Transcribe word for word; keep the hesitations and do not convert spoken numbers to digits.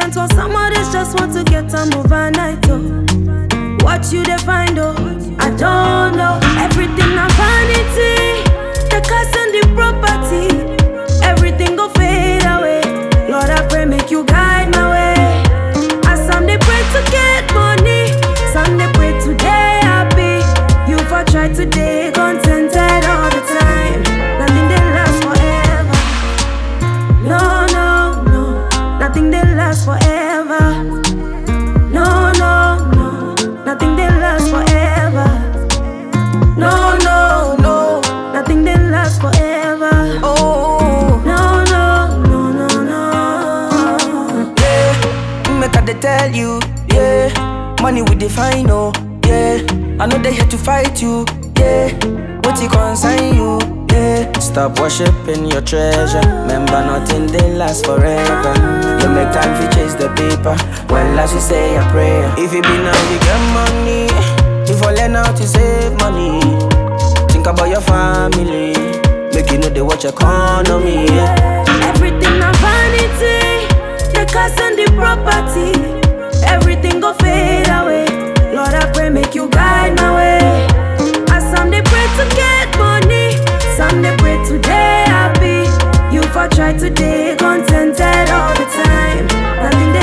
patient while some others just want to get them overnight. Oh, what you define though? I don't know. Everything a vanity, the cars and the property, everything go fade away. Lord, I pray make you guide my way. As some they pray to get money, some they pray today happy. You for try today contented all the time. Nothing they last forever. No, no, no. Nothing they last forever. No, no, no. Nothing they last forever. No, no, no. Nothing they last forever. Oh, no, no, no, no, no. Yeah, make I dey tell you, yeah. Money we define, oh, yeah. I know they here to fight you, yeah. What it concern you, yeah. Stop worshiping your treasure. Remember, nothing they last forever. You make time to chase the paper. When last you say a prayer. If you be now, you get money. You fall learn how to save money. Think about your family. Make you know they watch economy, yeah. Everything a vanity, the cars and the property, everything go fade away. Lord, I pray make you guide my way. As some they pray to get money, some they pray today happy. You for try today contented all the time. Nothing they